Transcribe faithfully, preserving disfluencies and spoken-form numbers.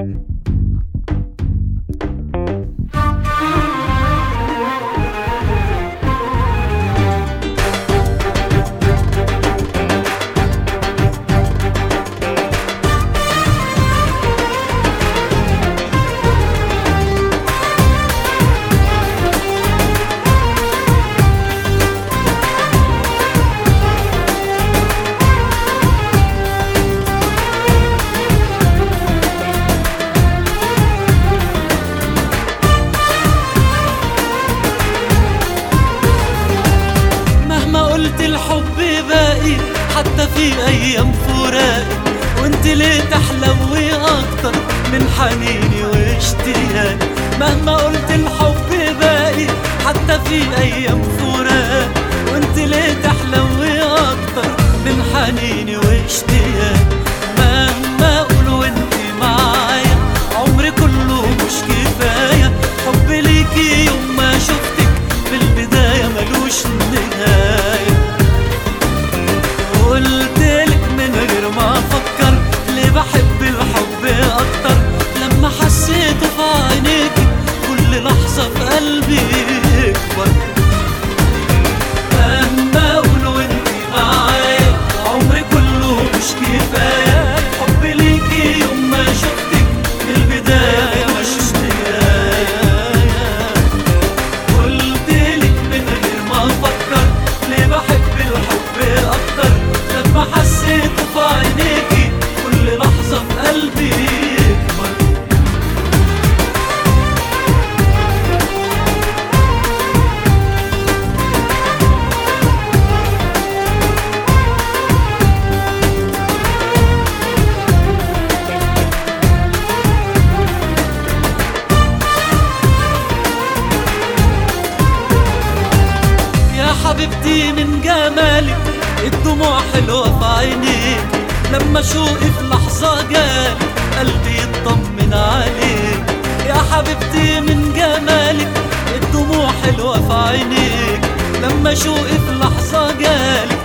الحب باقي حتى في ايام فراقي، وانت ليه تحلوي اكتر من حنيني واشتياقي. مهما قلت الحب باقي حتى في ايام فراقي، وانت ليه تحلوي اكتر من حنيني واشتياقي. مهما اقول وانت معايا عمري كله مش كفايه، حب ليكي يوم ما شفتك في البدايه ملوش نهايه. قلتلك من غير ما افكر ليه بحب الحب اكتر، لما حسيته في عينيكي كل لحظه في قلبي يكبر. مهما اقول وانت معايا عمري كله مش كفايه، حب ليكي يوم ما شفتك في البدايه مش نهايه. قلتلك من غير ما افكر ليه بحب الحب اكتر، لما حسيت في عينيكي كل لحظة في قلبي يكبر. يا حبيبتي من جمالك الدموع حلوة في عينيك، لما شوقي في لحظة جالك قلبي يطمن عليك. يا حبيبتي من جمالك الدموع حلوة في عينيك، لما شوقي في لحظة جالك